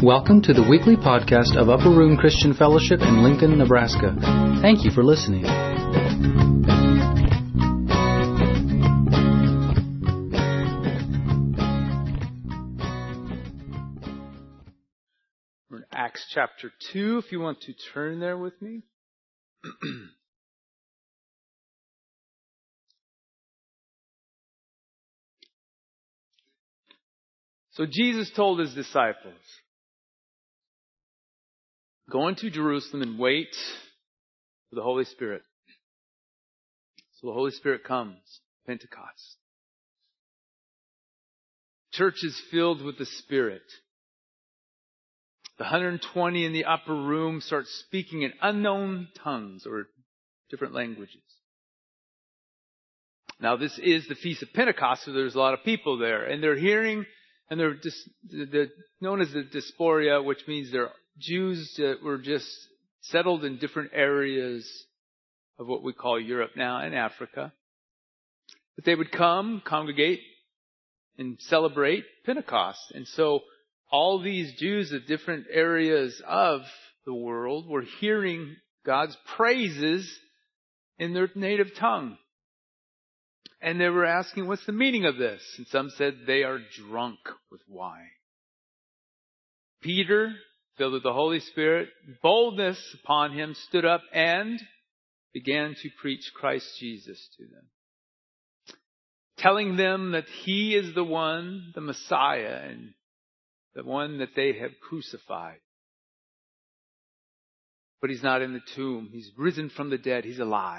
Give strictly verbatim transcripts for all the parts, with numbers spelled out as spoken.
Welcome to the weekly podcast of Upper Room Christian Fellowship in Lincoln, Nebraska. Thank you for listening. We're in Acts chapter two, if you want to turn there with me. So Jesus told his disciples, go into Jerusalem and wait for the Holy Spirit. So the Holy Spirit comes, Pentecost. Church is filled with the Spirit. The one hundred twenty in the upper room start speaking in unknown tongues or different languages. Now this is the Feast of Pentecost, so there's a lot of people there. And they're hearing, and they're, dis, they're known as the diaspora, which means they're Jews that were just settled in different areas of what we call Europe now and Africa. But they would come, congregate, and celebrate Pentecost. And so all these Jews of different areas of the world were hearing God's praises in their native tongue. And they were asking, what's the meaning of this? And some said they are drunk with wine. Peter, filled with the Holy Spirit, boldness upon him, stood up and began to preach Christ Jesus to them, telling them that he is the one, the Messiah, and the one that they have crucified. But he's not in the tomb. He's risen from the dead. He's alive.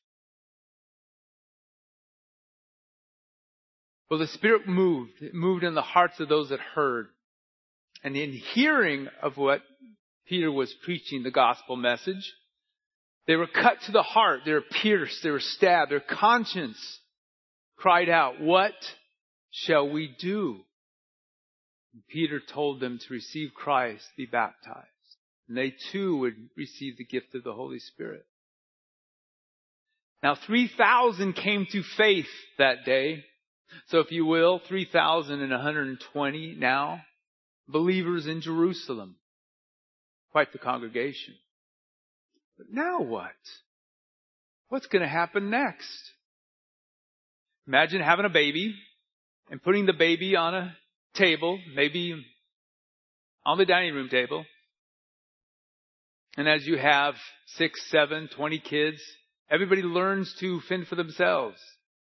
Well, the Spirit moved. It moved in the hearts of those that heard. And in hearing of what Peter was preaching, the gospel message, they were cut to the heart. They were pierced. They were stabbed. Their conscience cried out, what shall we do? And Peter told them to receive Christ, be baptized. And they too would receive the gift of the Holy Spirit. Now three thousand came to faith that day. So if you will, three thousand one hundred twenty now. Believers in Jerusalem. Quite the congregation. But now what? What's going to happen next? Imagine having a baby and putting the baby on a table, maybe on the dining room table. And as you have six, seven, twenty kids, everybody learns to fend for themselves.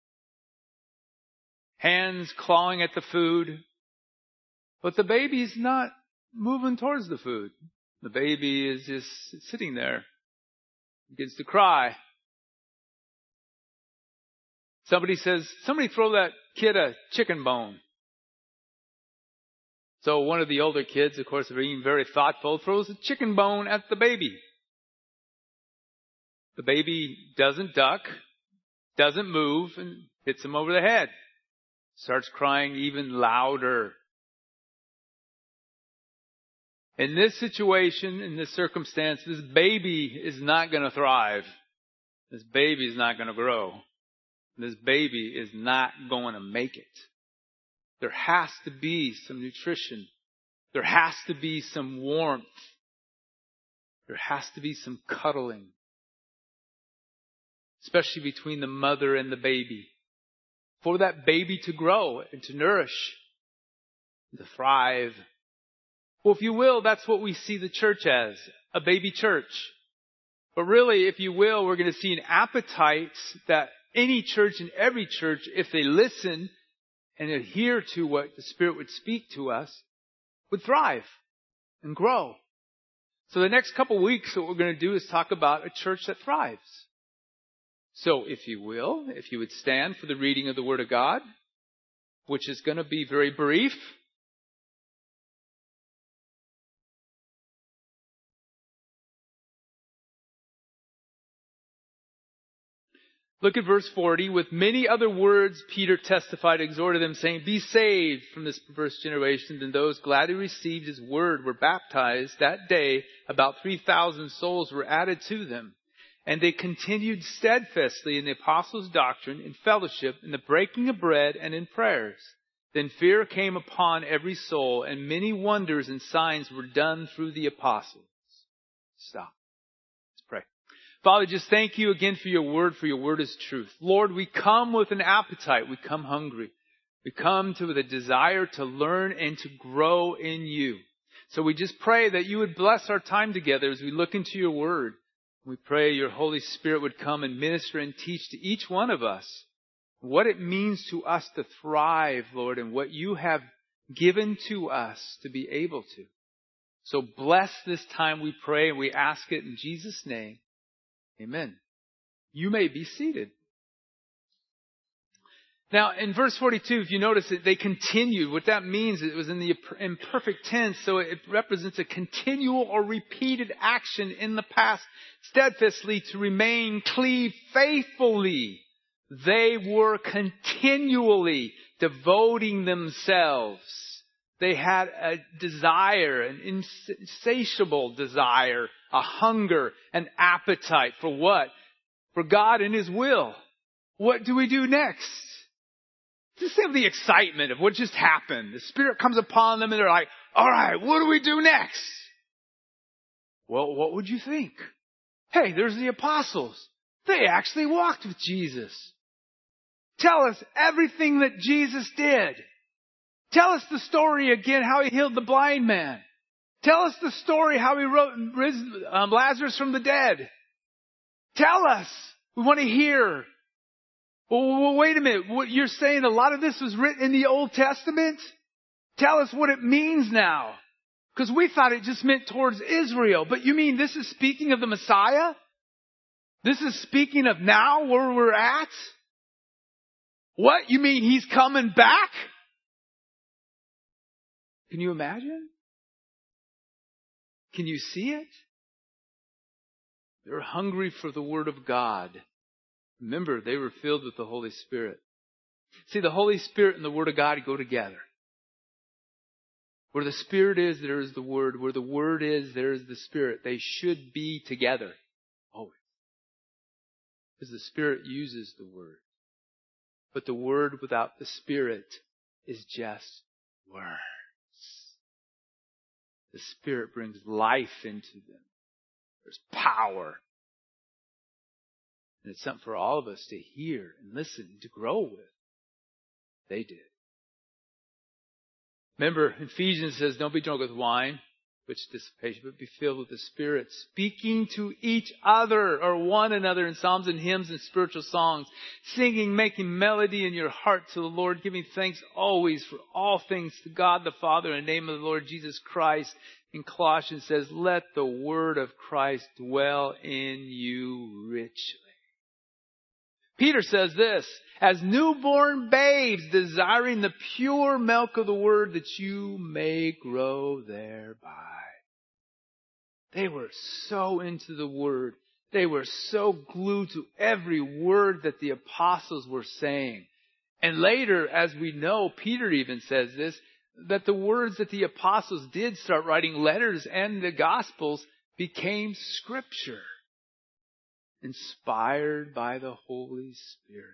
Hands clawing at the food. But the baby's not moving towards the food. The baby is just sitting there. Begins to cry. Somebody says, somebody throw that kid a chicken bone. So one of the older kids, of course, being very thoughtful, throws a chicken bone at the baby. The baby doesn't duck, doesn't move, and hits him over the head. Starts crying even louder. In this situation, in this circumstance, this baby is not going to thrive. This baby is not going to grow. This baby is not going to make it. There has to be some nutrition. There has to be some warmth. There has to be some cuddling. Especially between the mother and the baby. For that baby to grow and to nourish, and to thrive. Well, if you will, that's what we see the church as, a baby church. But really, if you will, we're going to see an appetite that any church and every church, if they listen and adhere to what the Spirit would speak to us, would thrive and grow. So the next couple of weeks, what we're going to do is talk about a church that thrives. So if you will, if you would stand for the reading of the Word of God, which is going to be very brief. Look at verse forty. With many other words, Peter testified, exhorted them, saying, be saved from this perverse generation. And those gladly received his word were baptized. That day, about three thousand souls were added to them. And they continued steadfastly in the apostles' doctrine, in fellowship, in the breaking of bread, and in prayers. Then fear came upon every soul, and many wonders and signs were done through the apostles. Stop. Let's pray. Father, just thank you again for your word, for your word is truth. Lord, we come with an appetite. We come hungry. We come to with a desire to learn and to grow in you. So we just pray that you would bless our time together as we look into your word. We pray your Holy Spirit would come and minister and teach to each one of us what it means to us to thrive, Lord, and what you have given to us to be able to. So bless this time, we pray, and we ask it in Jesus' name. Amen. You may be seated. Now, in verse forty-two, if you notice it, they continued. What that means, it was in the imperfect tense, so it represents a continual or repeated action in the past, steadfastly to remain, cleave faithfully. They were continually devoting themselves. They had a desire, an insatiable desire, a hunger, an appetite for what? For God and His will. What do we do next? Just have the excitement of what just happened. The Spirit comes upon them and they're like, all right, what do we do next? Well, what would you think? Hey, there's the apostles. They actually walked with Jesus. Tell us everything that Jesus did. Tell us the story again, how He healed the blind man. Tell us the story, how He raised um, Lazarus from the dead. Tell us. We want to hear. Well, well, wait a minute. What you're saying, a lot of this was written in the Old Testament? Tell us what it means now. Because we thought it just meant towards Israel. But you mean this is speaking of the Messiah? This is speaking of now, where we're at? What? You mean He's coming back? Can you imagine? Can you see it? They're hungry for the Word of God. Remember, they were filled with the Holy Spirit. See, the Holy Spirit and the Word of God go together. Where the Spirit is, there is the Word. Where the Word is, there is the Spirit. They should be together. Always. Because the Spirit uses the Word. But the Word without the Spirit is just words. The Spirit brings life into them. There's power. And it's something for all of us to hear and listen and to grow with. They did. Remember, Ephesians says, don't be drunk with wine, which is dissipation, but be filled with the Spirit, speaking to each other or one another in psalms and hymns and spiritual songs, singing, making melody in your heart to the Lord, giving thanks always for all things to God the Father in the name of the Lord Jesus Christ. In Colossians says, let the word of Christ dwell in you richly. Peter says this, as newborn babes desiring the pure milk of the word that you may grow thereby. They were so into the word. They were so glued to every word that the apostles were saying. And later, as we know, Peter even says this, that the words that the apostles did start writing letters and the gospels became scripture. Inspired by the Holy Spirit.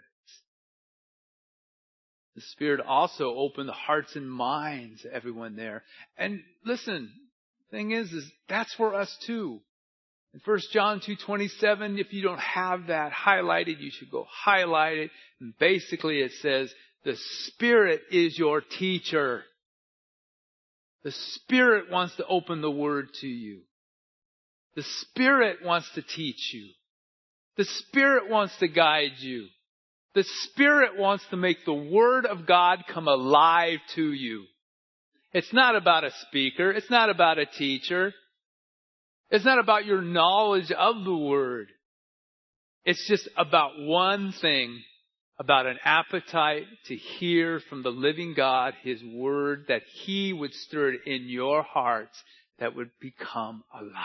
The Spirit also opened the hearts and minds of everyone there. And listen, the thing is, is that's for us too. In First John two twenty-seven, if you don't have that highlighted, you should go highlight it. And basically it says, the Spirit is your teacher. The Spirit wants to open the Word to you. The Spirit wants to teach you. The Spirit wants to guide you. The Spirit wants to make the Word of God come alive to you. It's not about a speaker. It's not about a teacher. It's not about your knowledge of the Word. It's just about one thing, about an appetite to hear from the living God, His Word, that He would stir it in your hearts that would become alive.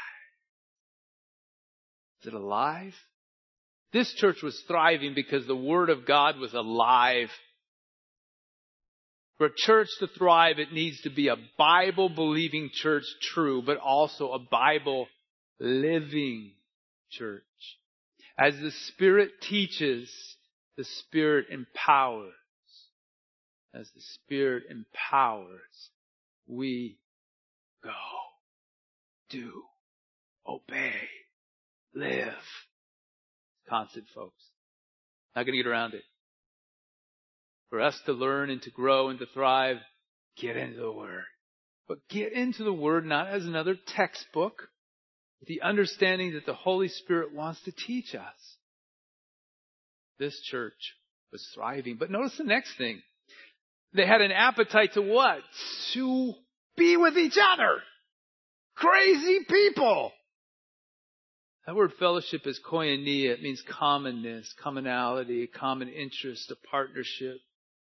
Is it alive? This church was thriving because the Word of God was alive. For a church to thrive, it needs to be a Bible-believing church, true, but also a Bible-living church. As the Spirit teaches, the Spirit empowers. as the Spirit empowers, we go, do, obey, live. Constant, folks. Not going to get around it. For us to learn and to grow and to thrive, get into the Word. But get into the Word not as another textbook, with the understanding that the Holy Spirit wants to teach us. This church was thriving. But notice the next thing. They had an appetite to what? To be with each other. Crazy people. That word fellowship is koinonia. It means commonness, commonality, a common interest, a partnership.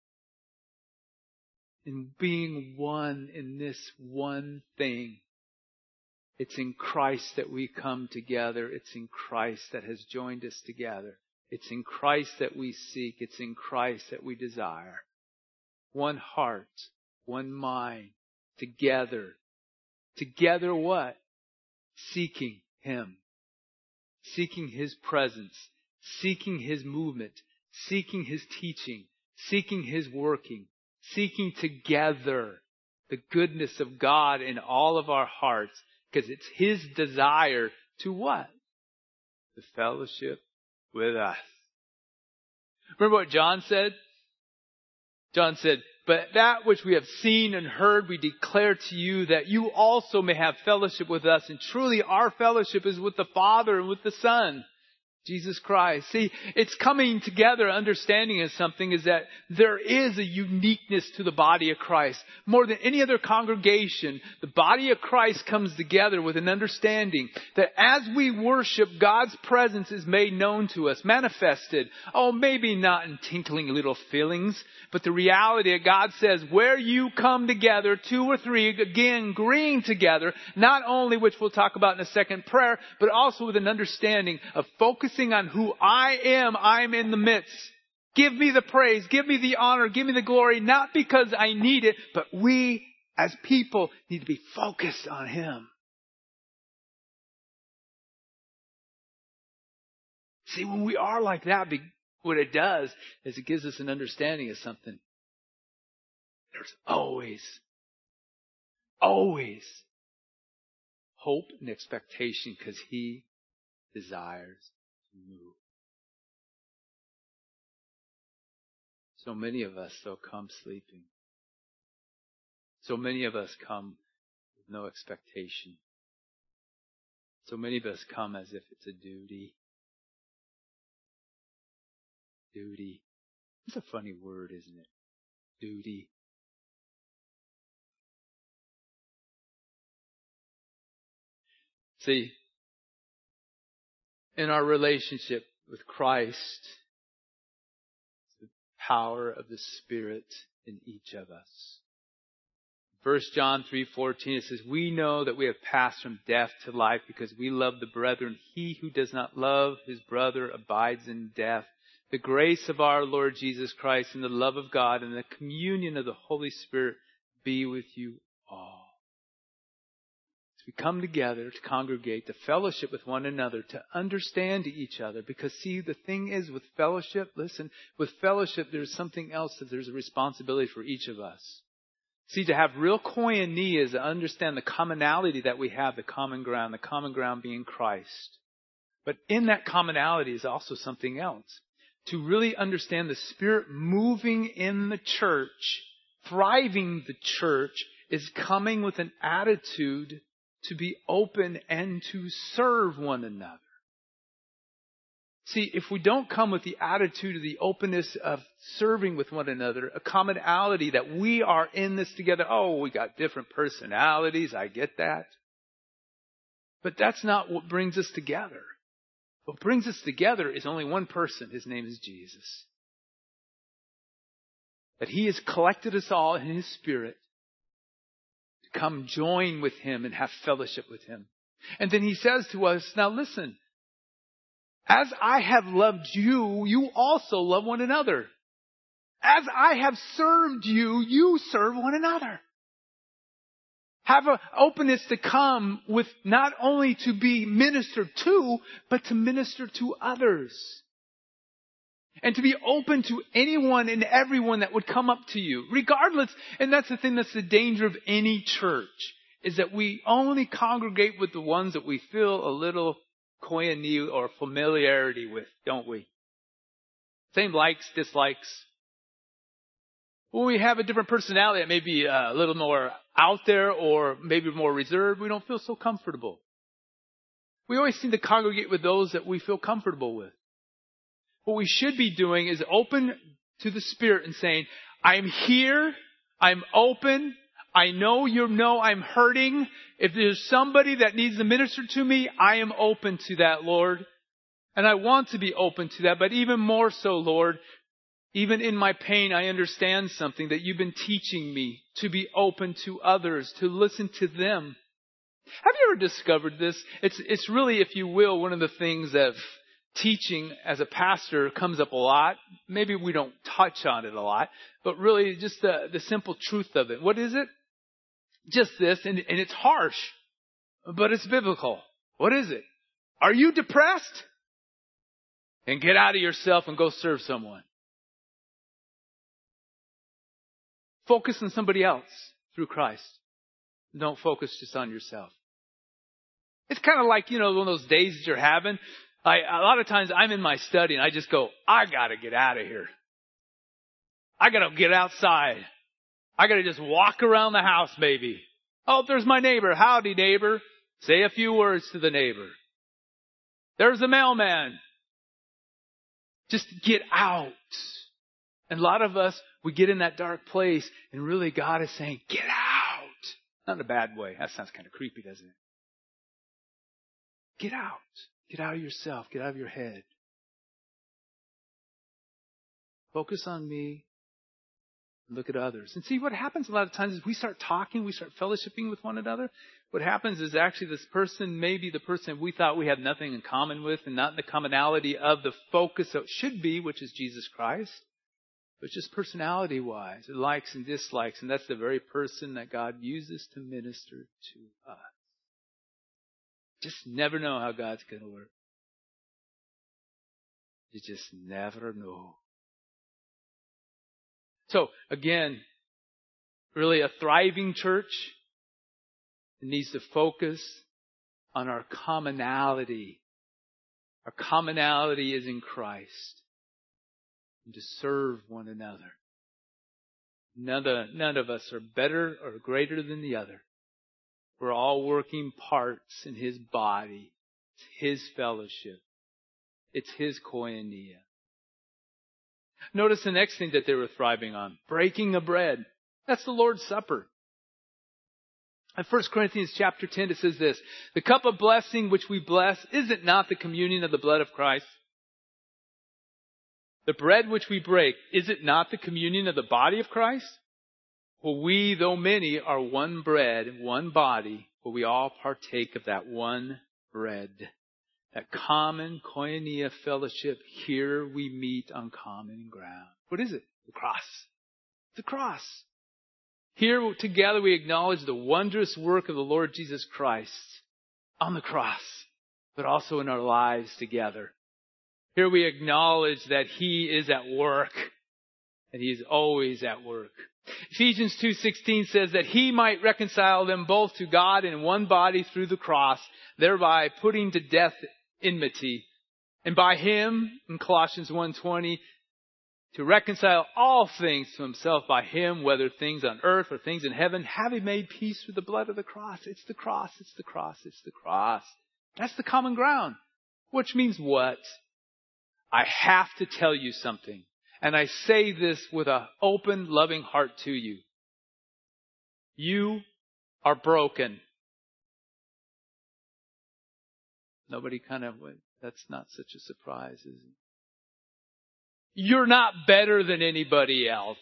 In being one in this one thing. It's in Christ that we come together. It's in Christ that has joined us together. It's in Christ that we seek. It's in Christ that we desire. One heart, one mind, together. Together what? Seeking Him. Seeking His presence. Seeking His movement. Seeking His teaching. Seeking His working. Seeking together the goodness of God in all of our hearts. Because it's His desire to what? The fellowship with us. Remember what John said? John said, but that which we have seen and heard we declare to you, that you also may have fellowship with us. And truly our fellowship is with the Father and with the Son, Jesus Christ. See, it's coming together, understanding of something is that there is a uniqueness to the body of Christ. More than any other congregation, the body of Christ comes together with an understanding that as we worship, God's presence is made known to us, manifested. Oh, maybe not in tinkling little feelings, but the reality that God says, where you come together, two or three, again, agreeing together, not only, which we'll talk about in a second, prayer, but also with an understanding of focusing on who I am, I'm in the midst. Give me the praise, give me the honor, give me the glory, not because I need it, but we as people need to be focused on Him. See, when we are like that, what it does is it gives us an understanding of something. There's always, always hope and expectation because He desires to move. So many of us, though, come sleeping. So many of us come with no expectation. So many of us come as if it's a duty. Duty. It's a funny word, isn't it? Duty. See, in our relationship with Christ, the power of the Spirit in each of us. First John three fourteen, it says, we know that we have passed from death to life because we love the brethren. He who does not love his brother abides in death. The grace of our Lord Jesus Christ and the love of God and the communion of the Holy Spirit be with you all. As we come together to congregate, to fellowship with one another, to understand each other. Because see, the thing is with fellowship, listen, with fellowship there's something else that there's a responsibility for each of us. See, to have real koinonia is to understand the commonality that we have, the common ground, the common ground being Christ. But in that commonality is also something else. To really understand the Spirit moving in the church, thriving the church, is coming with an attitude to be open and to serve one another. See, if we don't come with the attitude of the openness of serving with one another, a commonality that we are in this together. Oh, we got different personalities. I get that. But that's not what brings us together. What brings us together is only one person. His name is Jesus. That He has collected us all in His Spirit to come join with Him and have fellowship with Him. And then He says to us, now listen, as I have loved you, you also love one another. As I have served you, you serve one another. Have an openness to come with not only to be ministered to, but to minister to others. And to be open to anyone and everyone that would come up to you, regardless. And that's the thing, that's the danger of any church, is that we only congregate with the ones that we feel a little koinonia or familiarity with, don't we? Same likes, dislikes. When we have a different personality that may be a little more out there or maybe more reserved, we don't feel so comfortable. We always seem to congregate with those that we feel comfortable with. What we should be doing is open to the Spirit and saying, I'm here, I'm open, I know you know I'm hurting. If there's somebody that needs to minister to me, I am open to that, Lord. And I want to be open to that, but even more so, Lord, even in my pain, I understand something that you've been teaching me, to be open to others, to listen to them. Have you ever discovered this? It's, it's really, if you will, one of the things that teaching as a pastor comes up a lot. Maybe we don't touch on it a lot, but really just the, the simple truth of it. What is it? Just this, and, and it's harsh, but it's biblical. What is it? Are you depressed? And get out of yourself and go serve someone. Focus on somebody else through Christ. Don't focus just on yourself. It's kind of like, you know, one of those days that you're having. I, a lot of times I'm in my study and I just go, I got to get out of here. I got to get outside. I got to just walk around the house maybe. Oh, there's my neighbor. Howdy, neighbor. Say a few words to the neighbor. There's the mailman. Just get out. And a lot of us, we get in that dark place and really God is saying, get out. Not in a bad way. That sounds kind of creepy, doesn't it? Get out. Get out of yourself. Get out of your head. Focus on me. Look at others. And see, what happens a lot of times is we start talking, we start fellowshipping with one another. What happens is actually this person may be the person we thought we had nothing in common with, and not the commonality of the focus that should be, which is Jesus Christ. But just personality-wise, likes and dislikes. And that's the very person that God uses to minister to us. Just never know how God's going to work. You just never know. So, again, really a thriving church needs to focus on our commonality. Our commonality is in Christ. And to serve one another. None of, none of us are better or greater than the other. We're all working parts in His body. It's His fellowship. It's His koinonia. Notice the next thing that they were thriving on. Breaking of bread. That's the Lord's Supper. In First Corinthians chapter ten, it says this. The cup of blessing which we bless, is it not the communion of the blood of Christ? The bread which we break, is it not the communion of the body of Christ? For we, though many, are one bread, one body, for we all partake of that one bread. That common koinonia fellowship, here we meet on common ground. What is it? The cross. The cross. Here together we acknowledge the wondrous work of the Lord Jesus Christ on the cross, but also in our lives together. Here we acknowledge that He is at work, and He is always at work. Ephesians two sixteen says that He might reconcile them both to God in one body through the cross, thereby putting to death enmity. And by Him, in Colossians one twenty, to reconcile all things to Himself by Him, whether things on earth or things in heaven, having made peace through the blood of the cross. It's the cross, it's the cross, it's the cross. That's the common ground. Which means what? I have to tell you something. And I say this with an open, loving heart to you. You are broken. Nobody kind of went, that's not such a surprise, is it? You're not better than anybody else.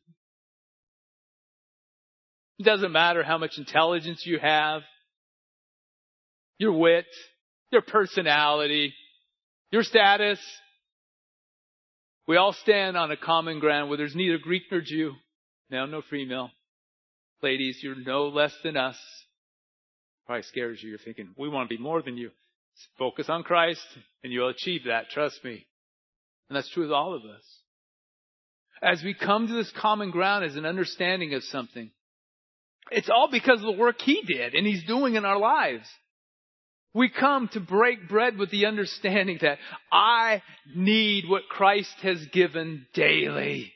It doesn't matter how much intelligence you have, your wit, your personality, your status. We all stand on a common ground where there's neither Greek nor Jew, male nor female. Ladies, you're no less than us. Probably scares you. You're thinking, we want to be more than you. Focus on Christ and you'll achieve that. Trust me. And that's true with all of us. As we come to this common ground as an understanding of something, it's all because of the work He did and He's doing in our lives. We come to break bread with the understanding that I need what Christ has given daily.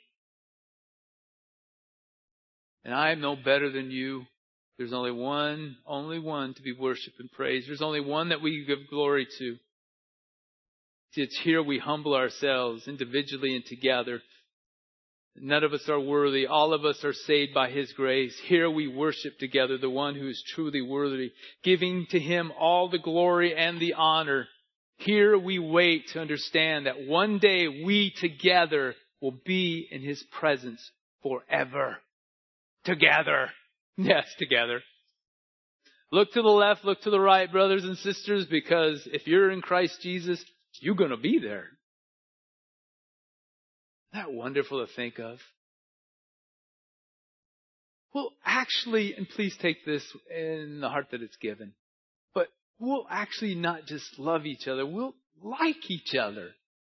And I am no better than you. There's only one, only one to be worshiped and praised. There's only one that we give glory to. It's here we humble ourselves individually and together. None of us are worthy. All of us are saved by His grace. Here we worship together the one who is truly worthy, giving to Him all the glory and the honor. Here we wait to understand that one day we together will be in His presence forever. Together. Yes, together. Look to the left, look to the right, brothers and sisters, because if you're in Christ Jesus, you're going to be there. Isn't that wonderful to think of? Well, actually, and please take this in the heart that it's given, but we'll actually not just love each other, we'll like each other.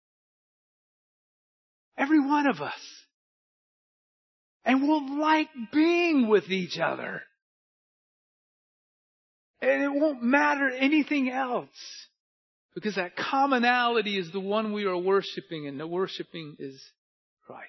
Every one of us. And we'll like being with each other. And it won't matter anything else. Because that commonality is the one we are worshiping, and the worshiping is Christ.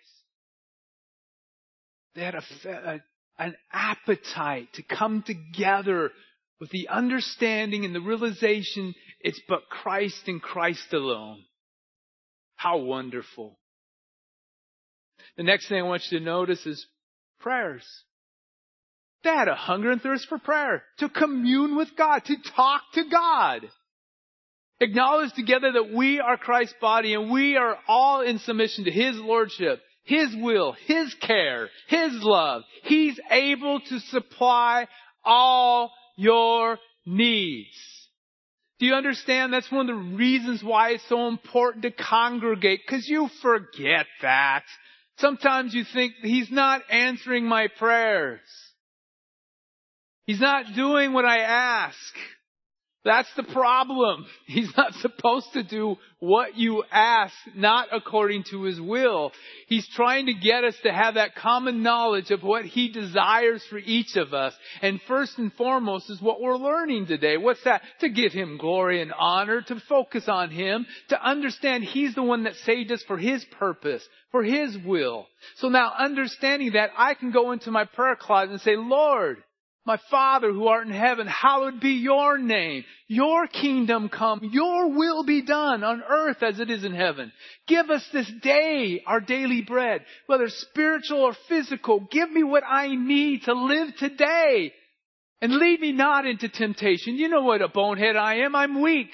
They had a, a, an appetite to come together with the understanding and the realization it's but Christ and Christ alone. How wonderful. The next thing I want you to notice is prayers. They had a hunger and thirst for prayer, to commune with God, to talk to God. Acknowledge together that we are Christ's body and we are all in submission to His lordship, His will, His care, His love. He's able to supply all your needs. Do you understand? That's one of the reasons why it's so important to congregate, because you forget that. Sometimes you think He's not answering my prayers. He's not doing what I ask. That's the problem. He's not supposed to do what you ask, not according to His will. He's trying to get us to have that common knowledge of what He desires for each of us. And first and foremost is what we're learning today. What's that? To give Him glory and honor, to focus on Him, to understand He's the one that saved us for His purpose, for His will. So now understanding that, I can go into my prayer closet and say, Lord, my Father who art in heaven, hallowed be your name. Your kingdom come. Your will be done on earth as it is in heaven. Give us this day our daily bread, whether spiritual or physical. Give me what I need to live today. And lead me not into temptation. You know what a bonehead I am. I'm weak.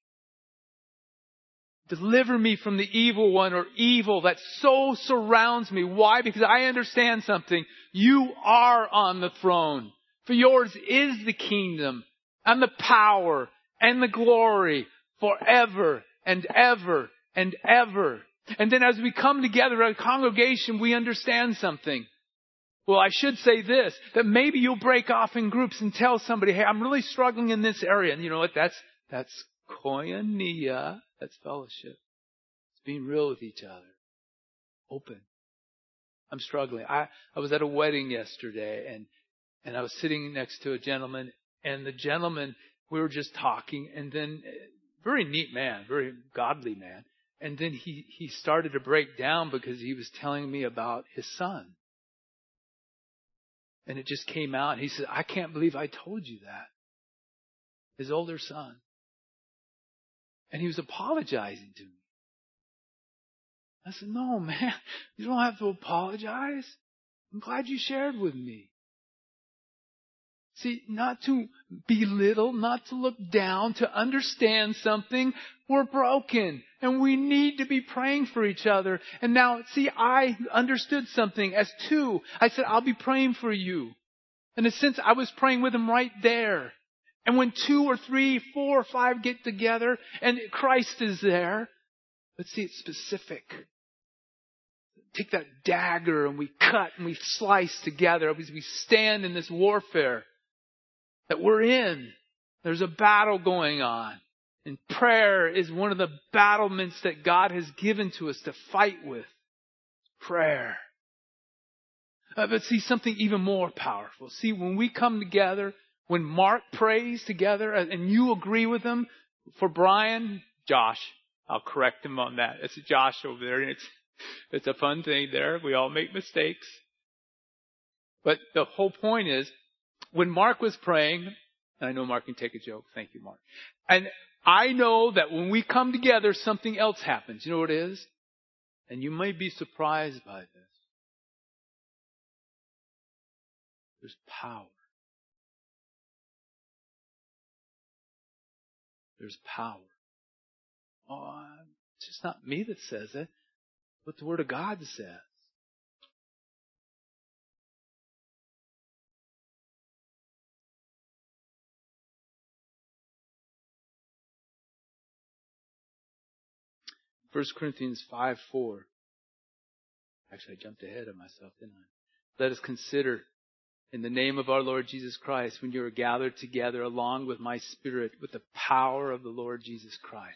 Deliver me from the evil one or evil that so surrounds me. Why? Because I understand something. You are on the throne. For yours is the kingdom and the power and the glory forever and ever and ever. And then as we come together as a congregation, we understand something. Well, I should say this, that maybe you'll break off in groups and tell somebody, hey, I'm really struggling in this area. And you know what? That's, that's koinonia. That's fellowship. It's being real with each other. Open. I'm struggling. I, I was at a wedding yesterday, and And I was sitting next to a gentleman, and the gentleman, we were just talking, and then, very neat man, very godly man. And then he, he started to break down because he was telling me about his son. And it just came out. He said, I can't believe I told you that. His older son. And he was apologizing to me. I said, no, man, you don't have to apologize. I'm glad you shared with me. See, not to belittle, not to look down, to understand something. We're broken and we need to be praying for each other. And now, see, I understood something as two. I said, I'll be praying for you. In a sense, I was praying with him right there. And when two or three, four or five get together and Christ is there, let's see, it's specific. Take that dagger and we cut and we slice together because we stand in this warfare that we're in. There's a battle going on. And prayer is one of the battlements that God has given to us to fight with. Prayer. Uh, but see, something even more powerful. See, when we come together, when Mark prays together and you agree with him, for Brian, Josh, I'll correct him on that. It's Josh over there. And it's, it's a fun thing there. We all make mistakes. But the whole point is, when Mark was praying, and I know Mark can take a joke. Thank you, Mark. And I know that when we come together, something else happens. You know what it is? And you may be surprised by this. There's power. There's power. Oh, it's just not me that says it, but the Word of God says. First Corinthians five four. Actually, I jumped ahead of myself, didn't I? Let us consider in the name of our Lord Jesus Christ when you are gathered together along with my Spirit with the power of the Lord Jesus Christ.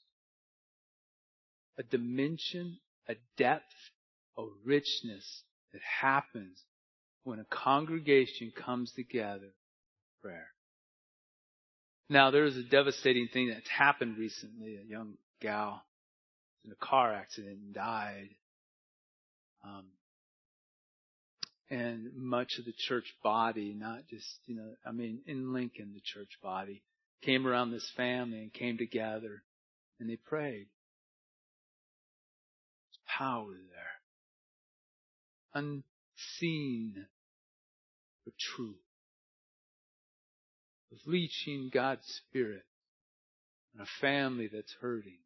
A dimension, a depth, a richness that happens when a congregation comes together for prayer. Now, there is a devastating thing that's happened recently. A young gal in a car accident and died. Um, and much of the church body, not just, you know, I mean, in Lincoln, the church body came around this family and came together and they prayed. There's power there. Unseen, but true. Of reaching God's Spirit in a family that's hurting.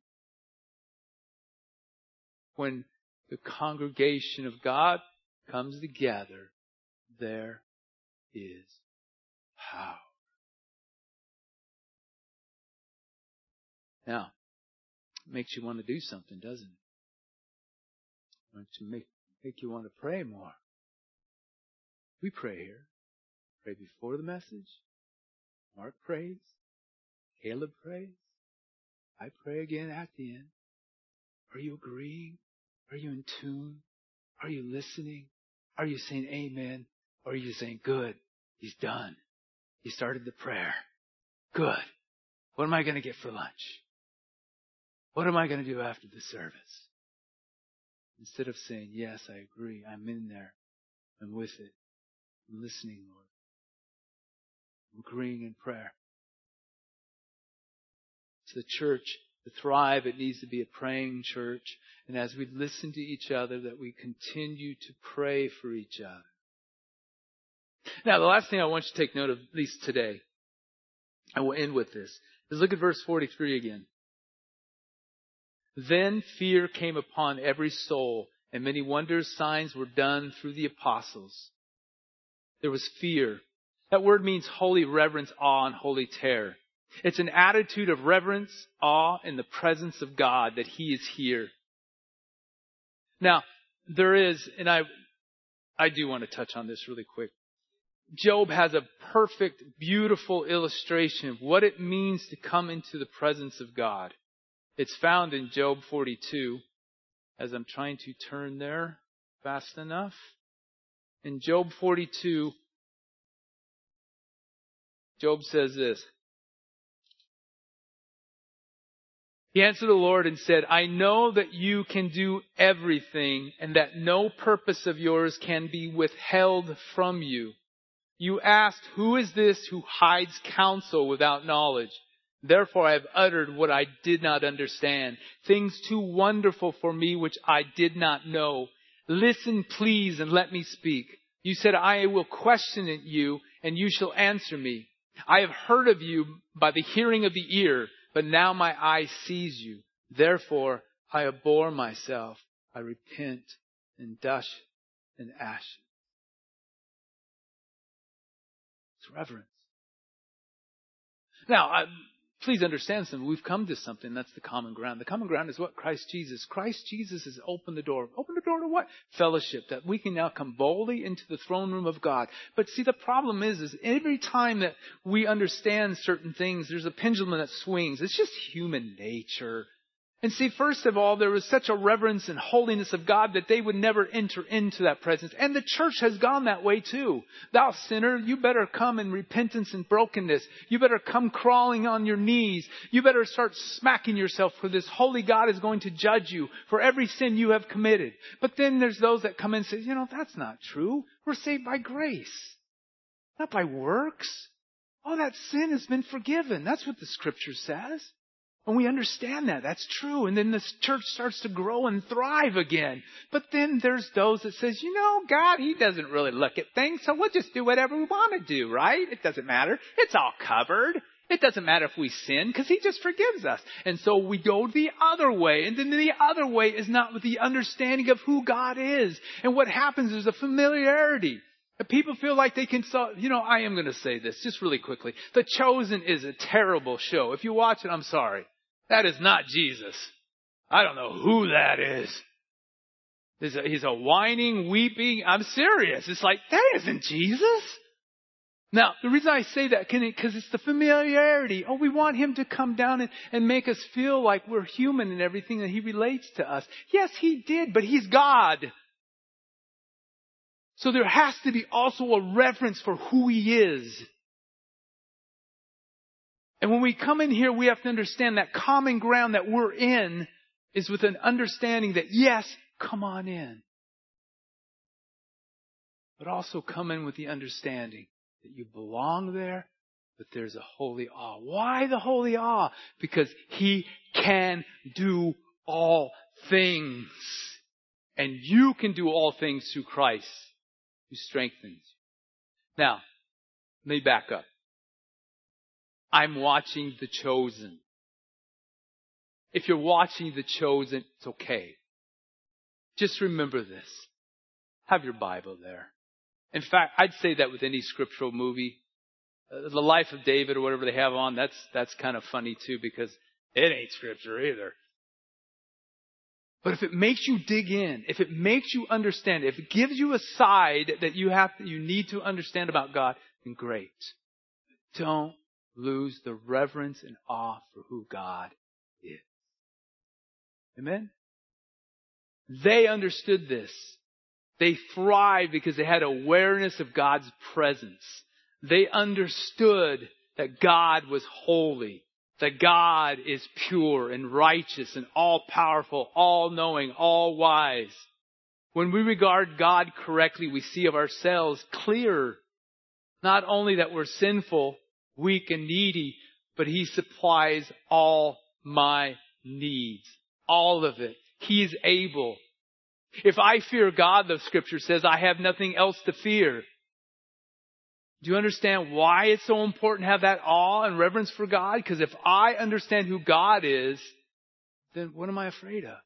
When the congregation of God comes together, there is power. Now, it makes you want to do something, doesn't it? It makes you make, make you want to pray more. We pray here. Pray before the message. Mark prays. Caleb prays. I pray again at the end. Are you agreeing? Are you in tune? Are you listening? Are you saying amen? Or are you saying, good, he's done. He started the prayer. Good. What am I going to get for lunch? What am I going to do after the service? Instead of saying, yes, I agree. I'm in there. I'm with it. I'm listening, Lord. I'm agreeing in prayer. So the church, to thrive, it needs to be a praying church. And as we listen to each other, that we continue to pray for each other. Now, the last thing I want you to take note of, at least today, I will end with this, is look at verse forty-three again. Then fear came upon every soul, and many wonders, signs were done through the apostles. There was fear. That word means holy reverence, awe, and holy terror. It's an attitude of reverence, awe, in the presence of God, that He is here. Now, there is, and I, I do want to touch on this really quick. Job has a perfect, beautiful illustration of what it means to come into the presence of God. It's found in Job forty-two, as I'm trying to turn there fast enough. In Job forty-two, Job says this. He answered the Lord and said, I know that you can do everything and that no purpose of yours can be withheld from you. You asked, who is this who hides counsel without knowledge? Therefore I have uttered what I did not understand, things too wonderful for me which I did not know. Listen, please, and let me speak. You said, I will question you, and you shall answer me. I have heard of you by the hearing of the ear, but now my eye sees you. Therefore I abhor myself. I repent in dust and ashes. It's reverence. Now, I, Please understand something. We've come to something. That's the common ground. The common ground is what? Christ Jesus. Christ Jesus has opened the door. Open the door to what? Fellowship. That we can now come boldly into the throne room of God. But see, the problem is, is every time that we understand certain things, there's a pendulum that swings. It's just human nature. And see, first of all, there was such a reverence and holiness of God that they would never enter into that presence. And the church has gone that way too. Thou sinner, you better come in repentance and brokenness. You better come crawling on your knees. You better start smacking yourself, for this holy God is going to judge you for every sin you have committed. But then there's those that come in and say, you know, that's not true. We're saved by grace, not by works. Oh, that sin has been forgiven. That's what the scripture says. And we understand that. That's true. And then this church starts to grow and thrive again. But then there's those that says, you know, God, He doesn't really look at things, so we'll just do whatever we want to do, right? It doesn't matter. It's all covered. It doesn't matter if we sin because He just forgives us. And so we go the other way. And then the other way is not with the understanding of who God is. And what happens is a familiarity. People feel like they can solve, you know, I am going to say this just really quickly. The Chosen is a terrible show. If you watch it, I'm sorry. That is not Jesus. I don't know who that is. He's a, he's a whining, weeping. I'm serious. It's like, that isn't Jesus. Now, the reason I say that, because it's the familiarity. Oh, we want Him to come down and, and make us feel like we're human in everything that He relates to us. Yes, He did, but He's God. So there has to be also a reverence for who He is. And when we come in here, we have to understand that common ground that we're in is with an understanding that, yes, come on in. But also come in with the understanding that you belong there, but there's a holy awe. Why the holy awe? Because He can do all things. And you can do all things through Christ, who strengthens you. Now, let me back up. I'm watching The Chosen. If you're watching The Chosen, it's okay. Just remember this. Have your Bible there. In fact, I'd say that with any scriptural movie. Uh, the Life of David or whatever they have on, that's that's kind of funny too, because it ain't scripture either. But if it makes you dig in, if it makes you understand, if it gives you a side that you have, you need to understand about God, then great. Don't lose the reverence and awe for who God is. Amen? They understood this. They thrived because they had awareness of God's presence. They understood that God was holy, that God is pure and righteous and all-powerful, all-knowing, all-wise. When we regard God correctly, we see of ourselves clearer. Not only that we're sinful, weak and needy, but He supplies all my needs. All of it. He is able. If I fear God, the scripture says, I have nothing else to fear. Do you understand why it's so important to have that awe and reverence for God? Because if I understand who God is, then what am I afraid of?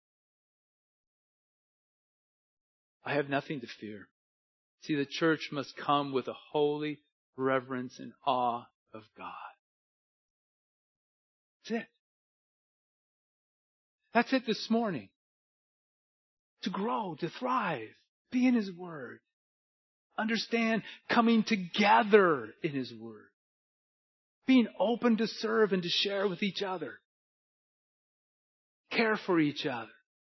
I have nothing to fear. See, the church must come with a holy reverence and awe of God. That's it. That's it this morning. To grow, to thrive, be in His Word. Understand coming together in His Word. Being open to serve and to share with each other. Care for each other.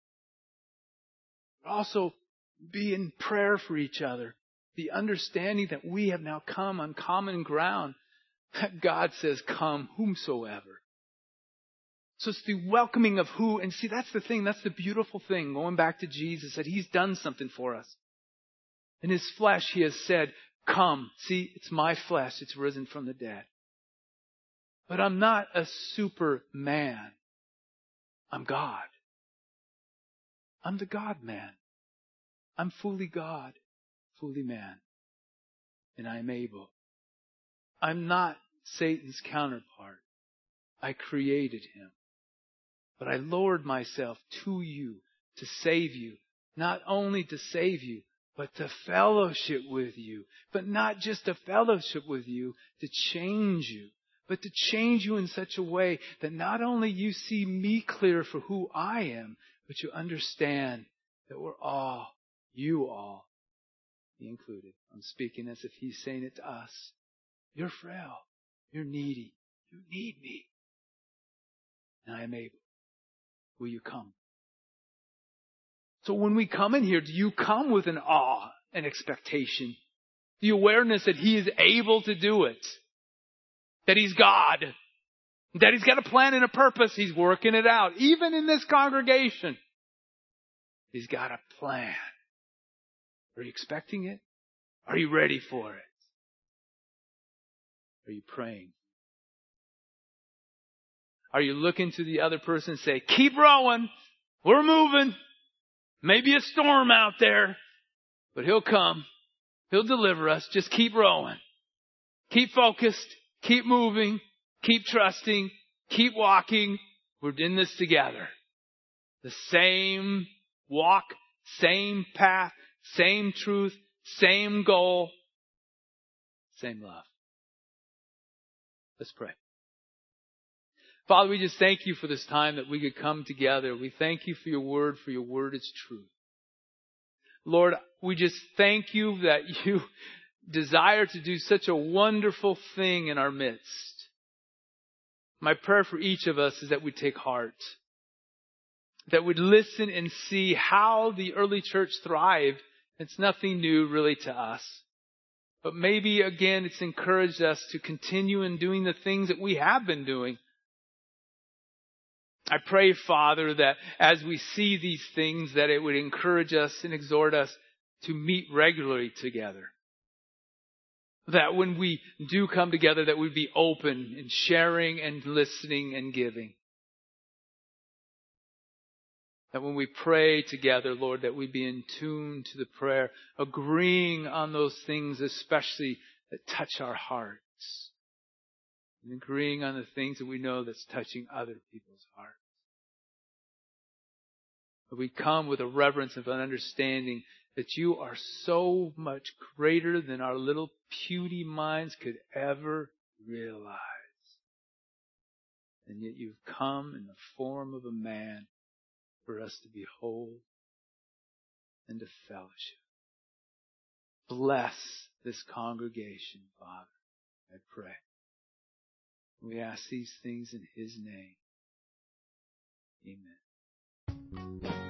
Also be in prayer for each other. The understanding that we have now come on common ground. That God says, come whomsoever. So it's the welcoming of who, and see, that's the thing, that's the beautiful thing, going back to Jesus, that He's done something for us. In His flesh, He has said, come, see, it's my flesh, it's risen from the dead. But I'm not a superman. I'm God. I'm the God-man. I'm fully God, fully man. And I'm able. I'm not Satan's counterpart. I created him. But I lowered myself to you to save you. Not only to save you, but to fellowship with you. But not just to fellowship with you, to change you. but to change you in such a way that not only you see me clear for who I am, but you understand that we're all, you all, me included. I'm speaking as if He's saying it to us. You're frail. You're needy. You need me. And I am able. Will you come? So when we come in here, do you come with an awe and expectation? The awareness that He is able to do it. That He's God. That He's got a plan and a purpose. He's working it out. Even in this congregation. He's got a plan. Are you expecting it? Are you ready for it? Are you praying? Are you looking to the other person and say, keep rowing. We're moving. Maybe a storm out there, but He'll come. He'll deliver us. Just keep rowing. Keep focused. Keep moving. Keep trusting. Keep walking. We're in this together. The same walk, same path, same truth, same goal, same love. Let's pray. Father, we just thank You for this time that we could come together. We thank You for Your word, for Your word is truth. Lord, we just thank You that You desire to do such a wonderful thing in our midst. My prayer for each of us is that we take heart. That we'd listen and see how the early church thrived. It's nothing new really to us. But maybe again it's encouraged us to continue in doing the things that we have been doing. I pray, Father, that as we see these things, that it would encourage us and exhort us to meet regularly together. That when we do come together, that we'd be open in sharing and listening and giving. That when we pray together, Lord, that we be in tune to the prayer, agreeing on those things especially that touch our hearts. And agreeing on the things that we know that's touching other people's hearts. That we come with a reverence of an understanding that You are so much greater than our little puny minds could ever realize. And yet You've come in the form of a man for us to behold and to fellowship. Bless this congregation, Father, I pray. We ask these things in His name. Amen.